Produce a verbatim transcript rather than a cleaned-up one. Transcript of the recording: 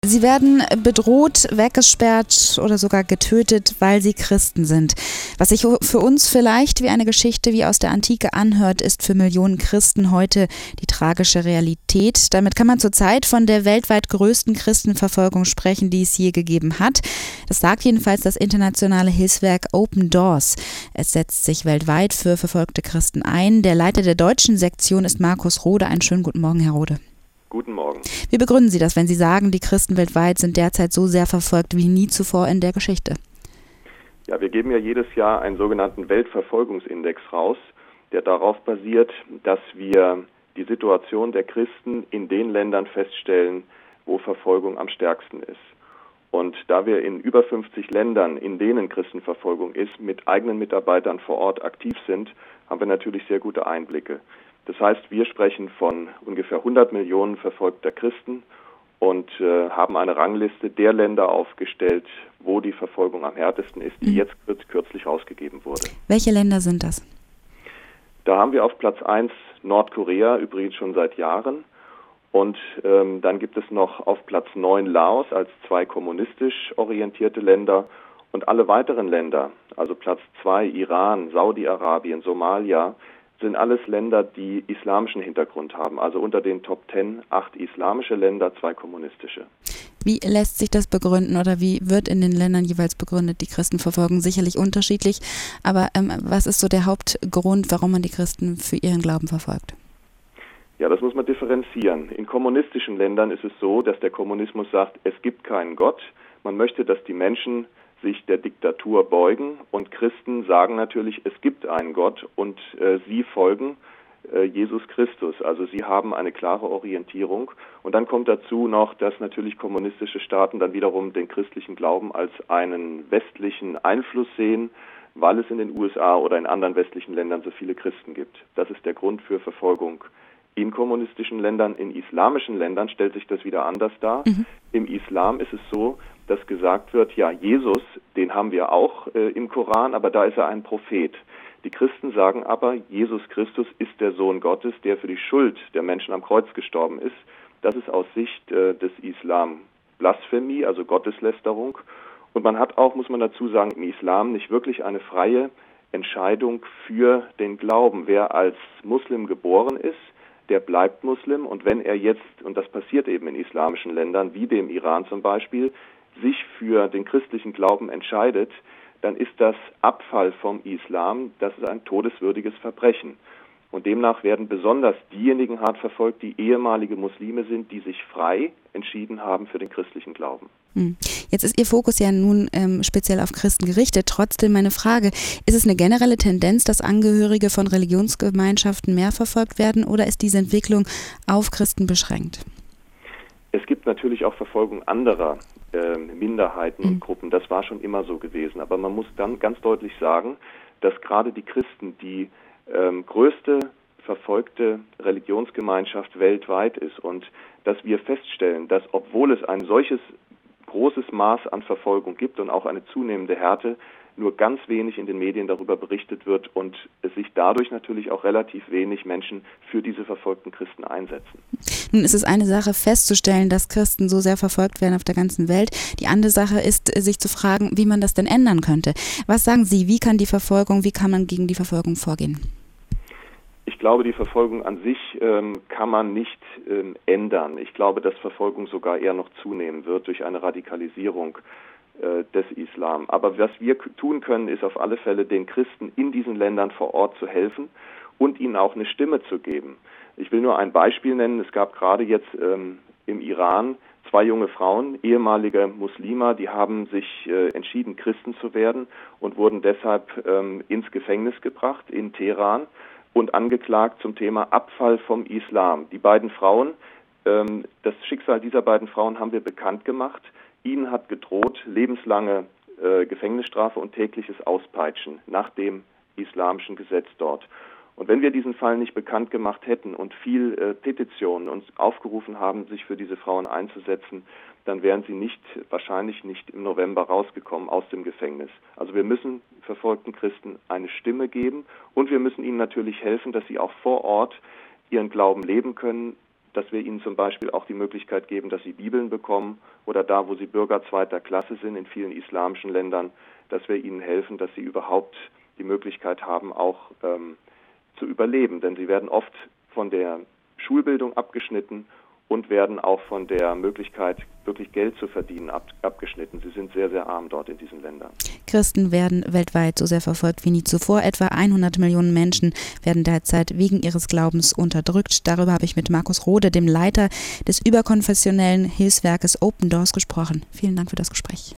Sie werden bedroht, weggesperrt oder sogar getötet, weil sie Christen sind. Was sich für uns vielleicht wie eine Geschichte wie aus der Antike anhört, ist für Millionen Christen heute die tragische Realität. Damit kann man zurzeit von der weltweit größten Christenverfolgung sprechen, die es je gegeben hat. Das sagt jedenfalls das internationale Hilfswerk Open Doors. Es setzt sich weltweit für verfolgte Christen ein. Der Leiter der deutschen Sektion ist Markus Rode. Einen schönen guten Morgen, Herr Rode. Guten Morgen. Wie begründen Sie das, wenn Sie sagen, die Christen weltweit sind derzeit so sehr verfolgt wie nie zuvor in der Geschichte? Ja, wir geben ja jedes Jahr einen sogenannten Weltverfolgungsindex raus, der darauf basiert, dass wir die Situation der Christen in den Ländern feststellen, wo Verfolgung am stärksten ist. Und da wir in über fünfzig Ländern, in denen Christenverfolgung ist, mit eigenen Mitarbeitern vor Ort aktiv sind, haben wir natürlich sehr gute Einblicke. Das heißt, wir sprechen von ungefähr hundert Millionen verfolgter Christen und äh, haben eine Rangliste der Länder aufgestellt, wo die Verfolgung am härtesten ist, die mhm. jetzt kürz, kürzlich rausgegeben wurde. Welche Länder sind das? Da haben wir auf Platz eins Nordkorea, übrigens schon seit Jahren. Und ähm, dann gibt es noch auf Platz neun Laos als zwei kommunistisch orientierte Länder. Und alle weiteren Länder, also Platz zwei Iran, Saudi-Arabien, Somalia, sind alles Länder, die islamischen Hintergrund haben. Also unter den Top Ten acht islamische Länder, zwei kommunistische. Wie lässt sich das begründen oder wie wird in den Ländern jeweils begründet, die Christenverfolgung? Sicherlich unterschiedlich, aber ähm, was ist so der Hauptgrund, warum man die Christen für ihren Glauben verfolgt? Ja, das muss man differenzieren. In kommunistischen Ländern ist es so, dass der Kommunismus sagt, es gibt keinen Gott. Man möchte, dass die Menschen sich der Diktatur beugen, und Christen sagen natürlich, es gibt einen Gott und äh, sie folgen äh, Jesus Christus. Also sie haben eine klare Orientierung. Und dann kommt dazu noch, dass natürlich kommunistische Staaten dann wiederum den christlichen Glauben als einen westlichen Einfluss sehen, weil es in den U S A oder in anderen westlichen Ländern so viele Christen gibt. Das ist der Grund für Verfolgung. In kommunistischen Ländern, in islamischen Ländern stellt sich das wieder anders dar. Mhm. Im Islam ist es so, dass gesagt wird, ja, Jesus, den haben wir auch äh, im Koran, aber da ist er ein Prophet. Die Christen sagen aber, Jesus Christus ist der Sohn Gottes, der für die Schuld der Menschen am Kreuz gestorben ist. Das ist aus Sicht äh, des Islam Blasphemie, also Gotteslästerung. Und man hat auch, muss man dazu sagen, im Islam nicht wirklich eine freie Entscheidung für den Glauben. Wer als Muslim geboren ist, der bleibt Muslim, und wenn er jetzt, und das passiert eben in islamischen Ländern, wie dem Iran zum Beispiel, sich für den christlichen Glauben entscheidet, dann ist das Abfall vom Islam, das ist ein todeswürdiges Verbrechen. Und demnach werden besonders diejenigen hart verfolgt, die ehemalige Muslime sind, die sich frei entschieden haben für den christlichen Glauben. Jetzt ist Ihr Fokus ja nun ähm, speziell auf Christen gerichtet. Trotzdem meine Frage, ist es eine generelle Tendenz, dass Angehörige von Religionsgemeinschaften mehr verfolgt werden, oder ist diese Entwicklung auf Christen beschränkt? Es gibt natürlich auch Verfolgung anderer äh, Minderheiten und mhm. Gruppen. Das war schon immer so gewesen. Aber man muss dann ganz deutlich sagen, dass gerade die Christen die ähm, größte verfolgte Religionsgemeinschaft weltweit ist, und dass wir feststellen, dass obwohl es ein solches großes Maß an Verfolgung gibt und auch eine zunehmende Härte, nur ganz wenig in den Medien darüber berichtet wird und es sich dadurch natürlich auch relativ wenig Menschen für diese verfolgten Christen einsetzen. Nun ist es eine Sache festzustellen, dass Christen so sehr verfolgt werden auf der ganzen Welt. Die andere Sache ist, sich zu fragen, wie man das denn ändern könnte. Was sagen Sie, wie kann die Verfolgung, wie kann man gegen die Verfolgung vorgehen? Ich glaube, die Verfolgung an sich ähm, kann man nicht ähm, ändern. Ich glaube, dass Verfolgung sogar eher noch zunehmen wird durch eine Radikalisierung äh, des Islam. Aber was wir k- tun können, ist auf alle Fälle den Christen in diesen Ländern vor Ort zu helfen und ihnen auch eine Stimme zu geben. Ich will nur ein Beispiel nennen. Es gab gerade jetzt ähm, im Iran zwei junge Frauen, ehemalige Muslime, die haben sich äh, entschieden, Christen zu werden und wurden deshalb ähm, ins Gefängnis gebracht in Teheran und angeklagt zum Thema Abfall vom Islam. Die beiden Frauen, ähm, das Schicksal dieser beiden Frauen haben wir bekannt gemacht. Ihnen hat gedroht lebenslange äh, Gefängnisstrafe und tägliches Auspeitschen nach dem islamischen Gesetz dort. Und wenn wir diesen Fall nicht bekannt gemacht hätten und viel äh, Petitionen uns aufgerufen haben, sich für diese Frauen einzusetzen, dann wären sie nicht, wahrscheinlich nicht im November rausgekommen aus dem Gefängnis. Also wir müssen verfolgten Christen eine Stimme geben und wir müssen ihnen natürlich helfen, dass sie auch vor Ort ihren Glauben leben können, dass wir ihnen zum Beispiel auch die Möglichkeit geben, dass sie Bibeln bekommen oder da, wo sie Bürger zweiter Klasse sind, in vielen islamischen Ländern, dass wir ihnen helfen, dass sie überhaupt die Möglichkeit haben, auch ähm, zu überleben. Denn sie werden oft von der Schulbildung abgeschnitten und werden auch von der Möglichkeit, wirklich Geld zu verdienen, ab, abgeschnitten. Sie sind sehr, sehr arm dort in diesen Ländern. Christen werden weltweit so sehr verfolgt wie nie zuvor. Etwa hundert Millionen Menschen werden derzeit wegen ihres Glaubens unterdrückt. Darüber habe ich mit Markus Rode, dem Leiter des überkonfessionellen Hilfswerkes Open Doors, gesprochen. Vielen Dank für das Gespräch.